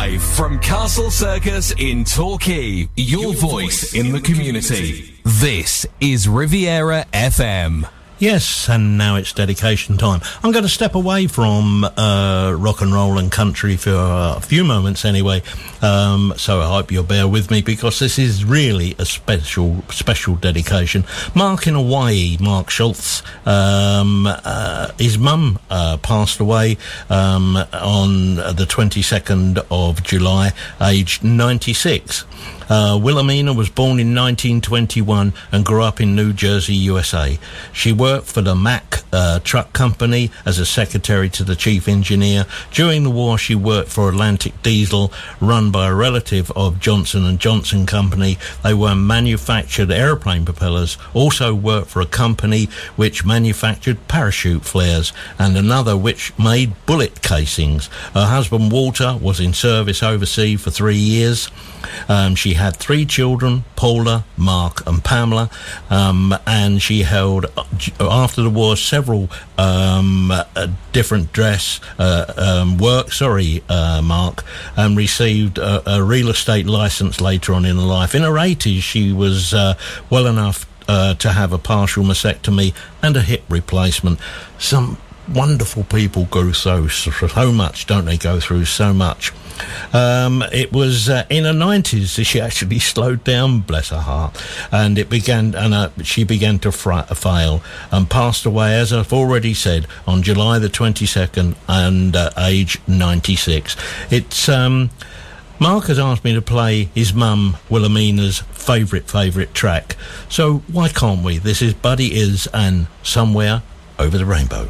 Live from Castle Circus in Torquay, your voice in the community. This is Riviera FM. Yes, and now it's dedication time. I'm going to step away from rock and roll and country for a few moments anyway, so I hope you'll bear with me because this is really a special dedication. Mark in Hawaii, Mark Schultz, his mum passed away on the 22nd of July, aged 96. Wilhelmina was born in 1921 and grew up in New Jersey, USA. She worked for the Mack Truck Company as a secretary to the chief engineer. During the war, she worked for Atlantic Diesel, run by a relative of Johnson & Johnson Company. They were manufactured airplane propellers, also worked for a company which manufactured parachute flares, and another which made bullet casings. Her husband, Walter, was in service overseas for 3 years. She had 3 children, Paula, Mark and Pamela, and she held, after the war, several different Mark, and received a real estate license later on in her life. In her 80s, she was well enough to have a partial mastectomy and a hip replacement. Some wonderful people go through so much, don't they? Go through so much. It was in her 90s that she actually slowed down, bless her heart, and she began to fail and passed away, as I've already said, on July the 22nd and age 96. It's Mark has asked me to play his mum Wilhelmina's favourite track, so why can't we? This is Buddy Is and Somewhere Over the Rainbow.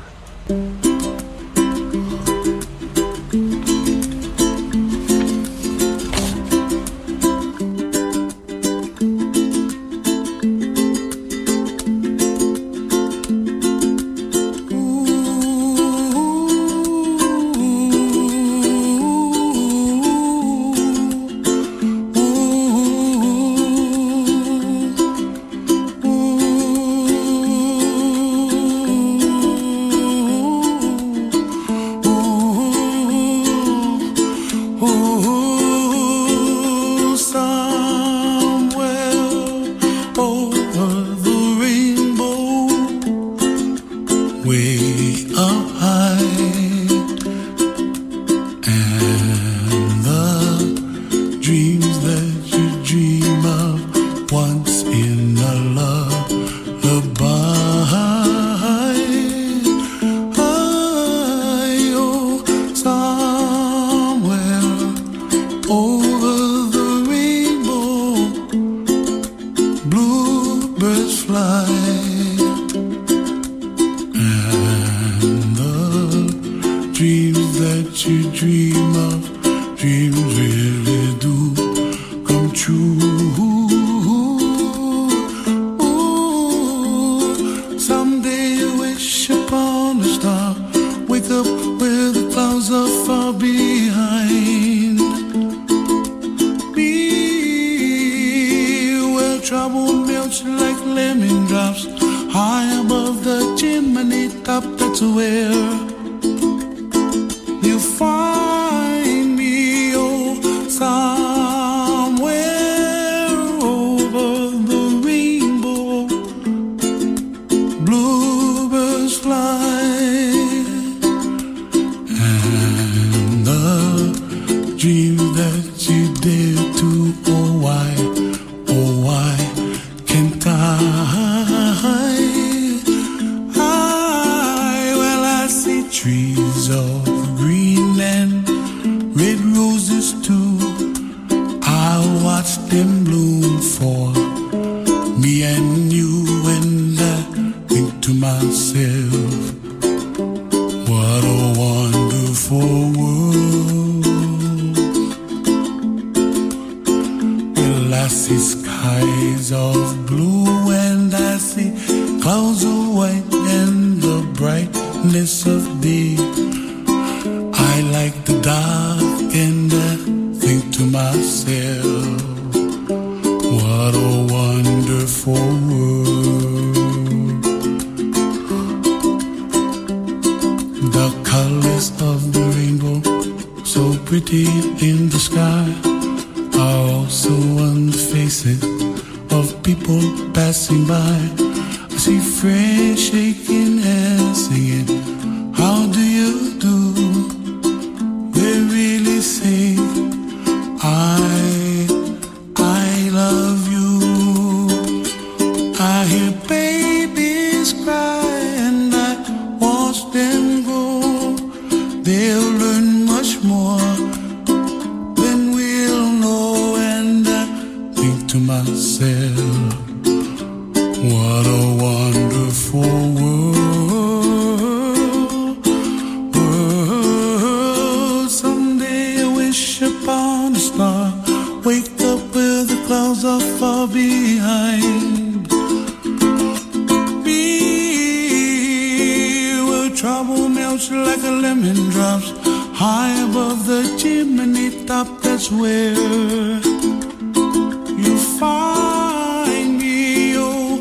pretty in the sky are also on the faces of people passing by. I see friends shaking and singing, how do you do? They really say, I love you. I hear babies cry and I watch them grow. They'll learn much more than we'll know. And I think to myself, what a wonderful world. Someday I wish upon a star, wake up where the clouds are far behind me, where trouble melts like a lemon drops high above the chimney top. That's where you find me, oh,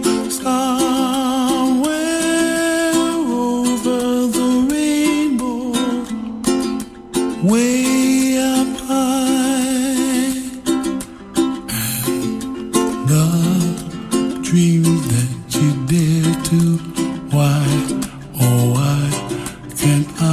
somewhere over the rainbow, way up high. And the dreams that you dare to, why, oh why can't I,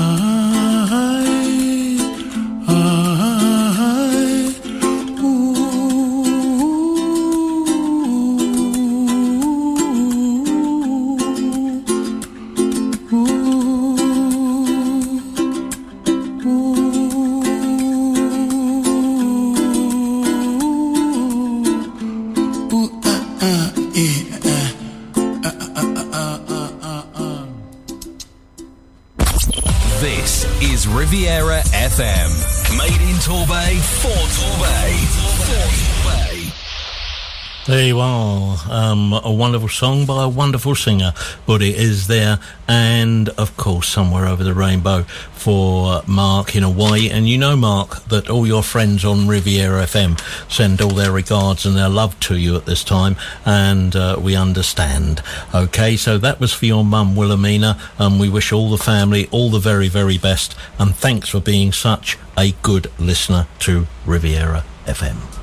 This is Riviera FM. Made in Torbay, for Torbay. There you are, a wonderful song by a wonderful singer, but it is there, and of course Somewhere Over the Rainbow for Mark in Hawaii. And you know, Mark, that all your friends on Riviera FM send all their regards and their love to you at this time, and we understand. Okay, so that was for your mum, Wilhelmina, and we wish all the family all the very, very best, and thanks for being such a good listener to Riviera FM.